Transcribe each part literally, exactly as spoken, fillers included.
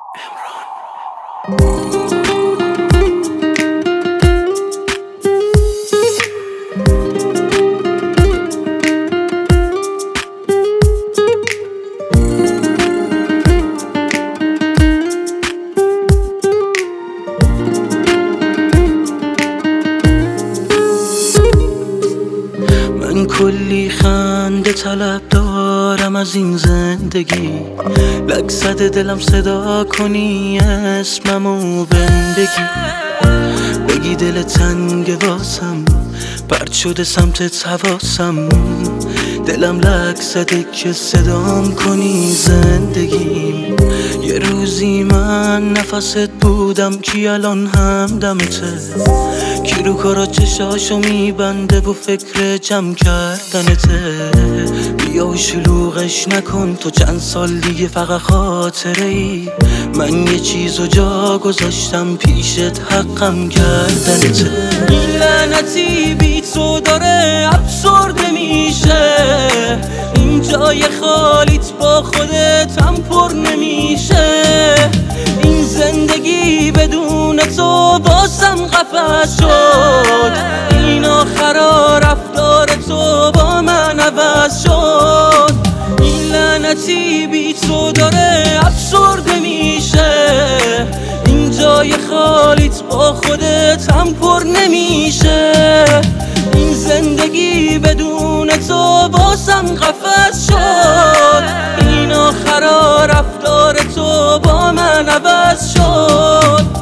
من کلی خنده طلب دارم از این زندگی، لگ زده دلم صدا کنی اسممو بندگی، بگی دل تنگ واسم پرد شده سمت حواسم، دلم لگ زده که صدام کنی زندگیم. یه روزی من نفست بودم کی الان هم دمته، کی رو کارا چشاشو میبنده و فکر جمع کردنته. بیا و شلوغش نکن تو چند سال دیگه فقط خاطره ای، من یه چیزو جا گذاشتم پیشت حقم کردنته. این لعنتی بی تو داره افسرده میشه، این جای خالیت با خودت هم پر نمیشه، این زندگی بدون تو بازم قفس شد، این آخرا رفتار تو با من عوض شد. این لعنتی بی تو داره افسرده میشه، این جای خالیت با خودت هم پر نمیشه، این زندگی بدون تو بازم قفس شد، این آخرا رفتار تو با من عوض شد.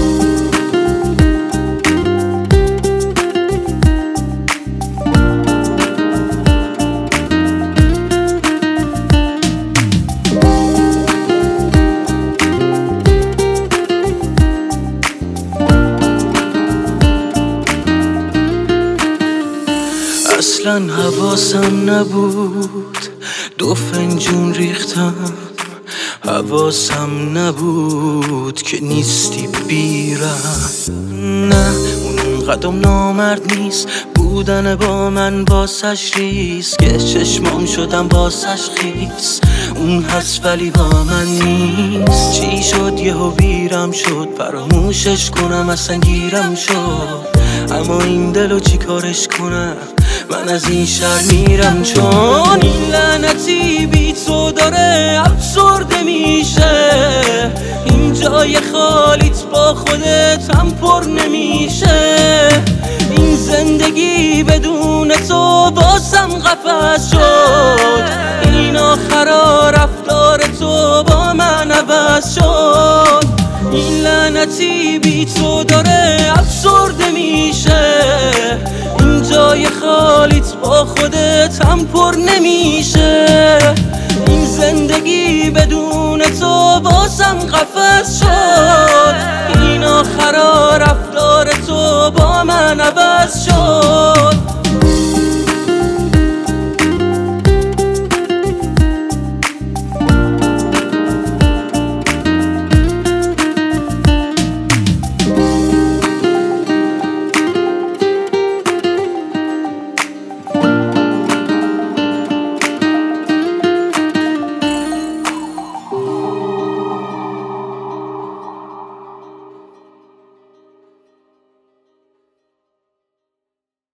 اصلا حواسم نبود دو فنجون ریختم، حواسم نبود که نیستی بیرم. نه اون قدم نامرد نیست بودن با من باسش ریست، که چشمام شدم باسش خیس، اون هست ولی با من نیست. چی شد یهو بیرم شد فراموشش کنم اصلا گیرم شد، اما این دلو چی کارش کنم من از این شهر میرم، چون این لعنتی بی تو داره افسرده میشه، این جای خالیت با خودت هم پر نمیشه، این زندگی بدون تو بازم قفس شد، این آخرا رفتار تو با من عوض شد. این لعنتی بی تو داره افسرده میشه، این جای خالیت با خودت هم پر نمیشه، این زندگی بدون تو بازم قفس شد.